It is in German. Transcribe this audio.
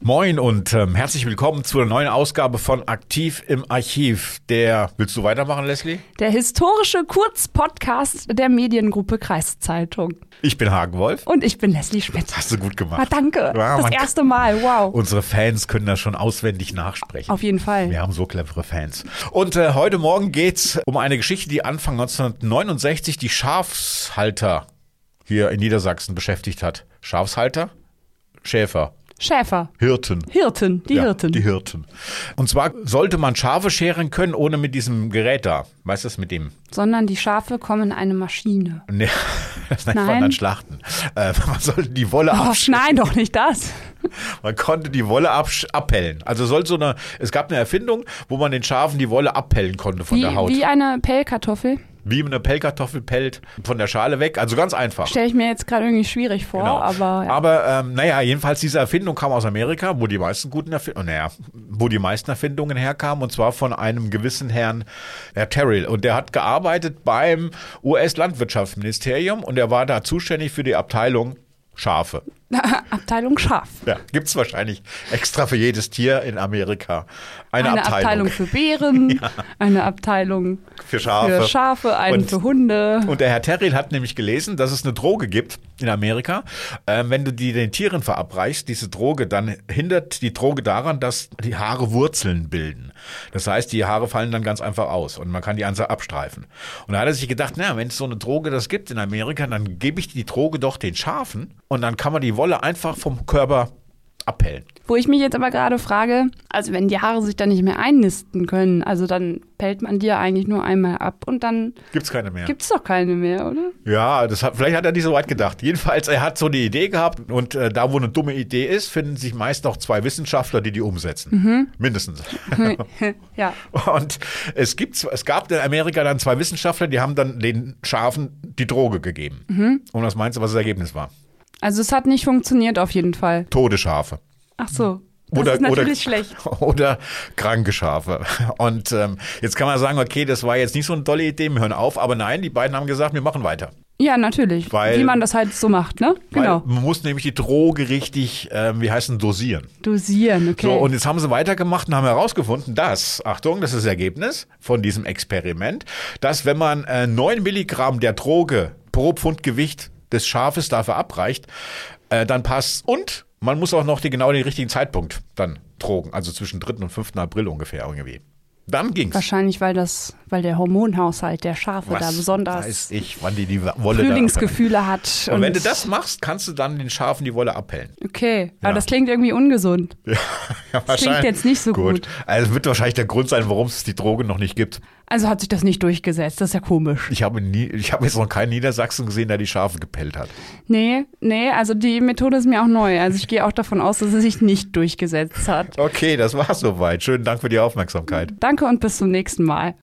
Moin und herzlich willkommen zur neuen Ausgabe von Aktiv im Archiv. Willst du weitermachen, Leslie? Der historische Kurzpodcast der Mediengruppe Kreiszeitung. Ich bin Hagen Wolf. Und ich bin Leslie Schmidt. Hast du gut gemacht. Ah, danke. Ja, das erste Mal, wow. Unsere Fans können das schon auswendig nachsprechen. Auf jeden Fall. Wir haben so clevere Fans. Und heute Morgen geht's um eine Geschichte, die Anfang 1969 die Schafshalter hier in Niedersachsen beschäftigt hat. Schafshalter? Schäfer. Hirten. Die Hirten. Und zwar sollte man Schafe scheren können, ohne mit diesem Gerät da. Weißt du das mit dem? Sondern die Schafe kommen in eine Maschine. Nee, das nennt man dann Schlachten. Man sollte die Wolle abschneiden. Nein, doch nicht das. Man konnte die Wolle abpellen. Also es gab eine Erfindung, wo man den Schafen die Wolle abpellen konnte von der Haut. Wie eine Pellkartoffel. Wie eine Pellkartoffel pellt von der Schale weg. Also ganz einfach. Stelle ich mir jetzt gerade irgendwie schwierig vor. Genau. Aber, ja. Aber jedenfalls diese Erfindung kam aus Amerika, wo die meisten Erfindungen herkamen. Und zwar von einem gewissen Herr Terrell. Und der hat gearbeitet beim US-Landwirtschaftsministerium. Und er war da zuständig für die Abteilung Schafe. Abteilung Schaf. Ja, gibt es wahrscheinlich extra für jedes Tier in Amerika eine Abteilung für Bären, ja. Eine Abteilung für Schafe, für Hunde. Und der Herr Terrell hat nämlich gelesen, dass es eine Droge gibt in Amerika. Wenn du die den Tieren verabreichst, diese Droge, dann hindert die Droge daran, dass die Haare Wurzeln bilden. Das heißt, die Haare fallen dann ganz einfach aus und man kann die einfach abstreifen. Und da hat er sich gedacht, wenn es so eine Droge das gibt in Amerika, dann gebe ich die Droge doch den Schafen und dann kann man die Wolle einfach vom Körper abpellen. Wo ich mich jetzt aber gerade frage, also wenn die Haare sich dann nicht mehr einnisten können, also dann pellt man die ja eigentlich nur einmal ab und dann gibt's keine mehr. Gibt's doch keine mehr, oder? Ja, vielleicht hat er nicht so weit gedacht. Jedenfalls, er hat so eine Idee gehabt und da, wo eine dumme Idee ist, finden sich meist noch zwei Wissenschaftler, die umsetzen. Mhm. Mindestens. Ja. Und es gab in Amerika dann zwei Wissenschaftler, die haben dann den Schafen die Droge gegeben. Mhm. Und was meinst du, was das Ergebnis war? Also es hat nicht funktioniert auf jeden Fall. Tote Schafe. Ach so. Das ist natürlich schlecht. Oder kranke Schafe. Und jetzt kann man sagen, okay, das war jetzt nicht so eine tolle Idee, wir hören auf. Aber nein, die beiden haben gesagt, wir machen weiter. Ja, natürlich. Wie man das halt so macht, ne? Genau. Man muss nämlich die Droge richtig, dosieren. Dosieren, okay. So, und jetzt haben sie weitergemacht und haben herausgefunden, dass, Achtung, das ist das Ergebnis von diesem Experiment, dass wenn man 9 Milligramm der Droge pro Pfund Gewicht des Schafes dafür abreicht, dann passt. Und man muss auch noch den richtigen Zeitpunkt dann drogen, also zwischen 3. und 5. April ungefähr irgendwie. Dann ging's. Wahrscheinlich, weil der Hormonhaushalt der Schafe da besonders wann die Wolle Frühlingsgefühle hat. Und wenn du das machst, kannst du dann den Schafen die Wolle abpellen. Okay, aber das klingt irgendwie ungesund. Ja, das klingt jetzt nicht so gut. Also wird wahrscheinlich der Grund sein, warum es die Droge noch nicht gibt. Also hat sich das nicht durchgesetzt, das ist ja komisch. Ich habe jetzt noch keinen Niedersachsen gesehen, der die Schafe gepellt hat. Nee, also die Methode ist mir auch neu. Also ich gehe auch davon aus, dass sie sich nicht durchgesetzt hat. Okay, das war's soweit. Schönen Dank für die Aufmerksamkeit. Danke und bis zum nächsten Mal.